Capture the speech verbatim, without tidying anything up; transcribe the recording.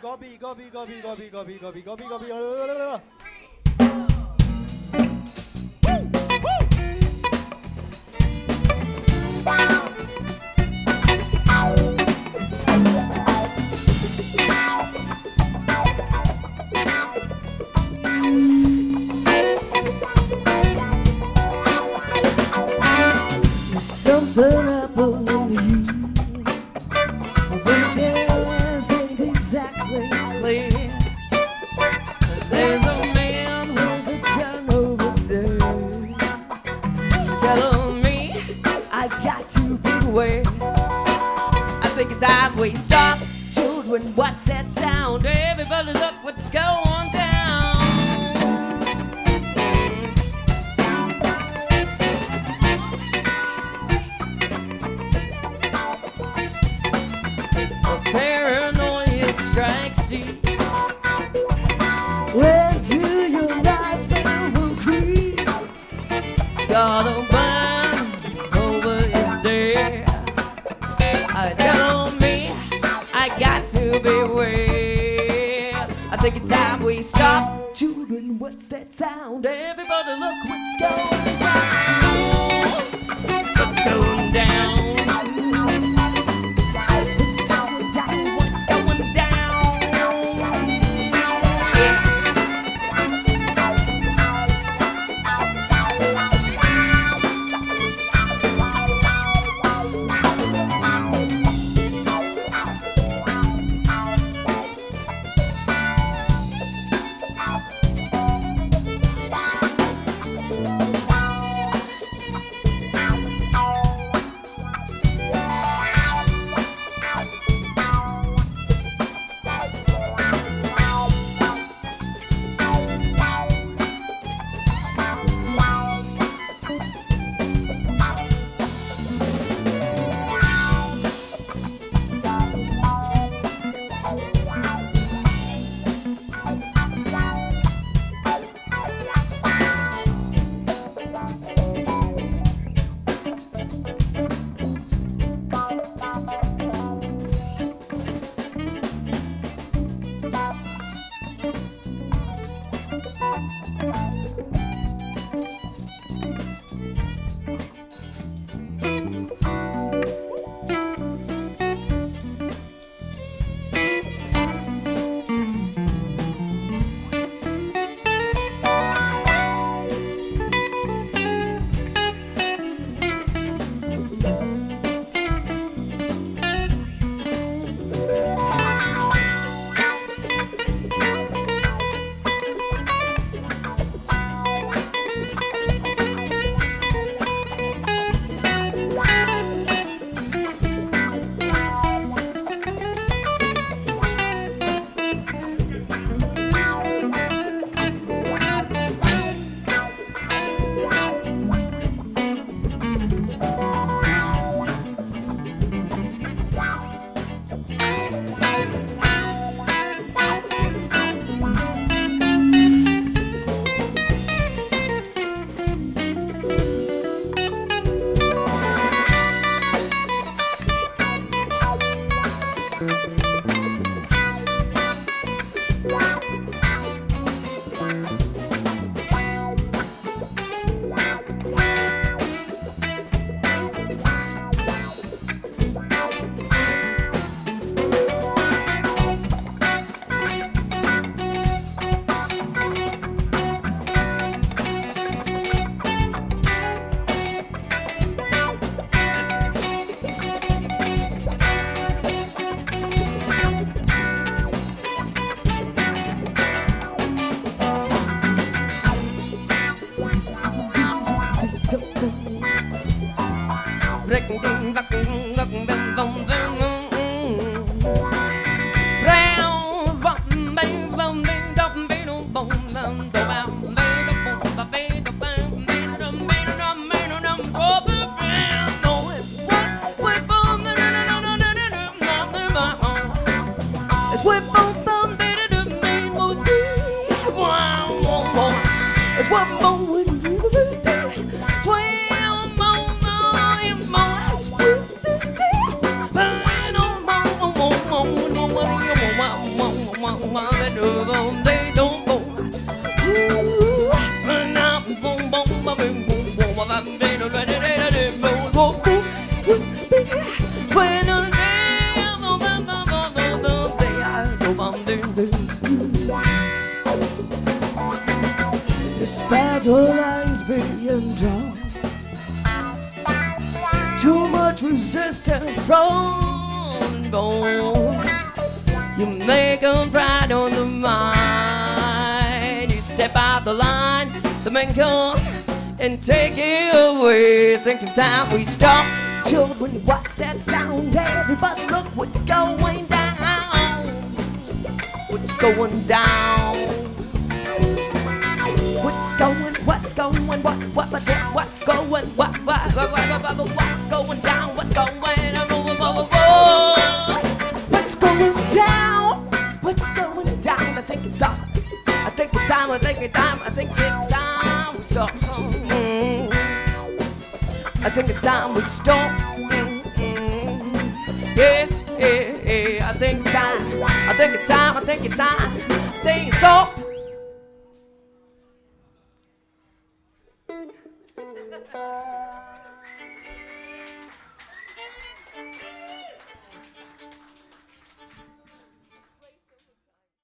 Gobi, Gobi, Gobi, Gobi, Gobi, Gobi, Gobi, Gobi. Something happened to you, but it isn't exactly clear. There's a man with a gun over there telling me I got to beware. I think it's time we stop. Children, what's that sound? Everybody look what's going down. Paranoia strikes deep. Where do your life ever creep? Gotta burn over is there. I tell me I got to beware. I think it's time we stop. Children, what's that sound? Everybody look what's going down. What's going down? they don't go. Ooh, and I'm boom, boom, boom, boom, boom, boom, I'm dead, I'm dead, I'm dead, I'm dead, I'm dead. When I'm dead, boom, boom, boom, boom, boom, boom, they are boom, boom, boom, boom. This battle lies being drawn. Too much resistance from bone. You make them pride on the mind. You step out the line, the men come and take it away. Think it's time we stop. Children, what's that sound? Everybody look what's going down. What's going down? What's going, what's going, what, what, what, what, what's going, what, what, what, what, what, what, what's going down? What's going on? What's going down? What's going down? I think it's time. I think it's time. I think it's time. I think it's time we stop. Mm-hmm. I think it's time we stop. Mm-hmm. Yeah, yeah, yeah. I think it's time. I think it's time. I think it's time. I think it's stop.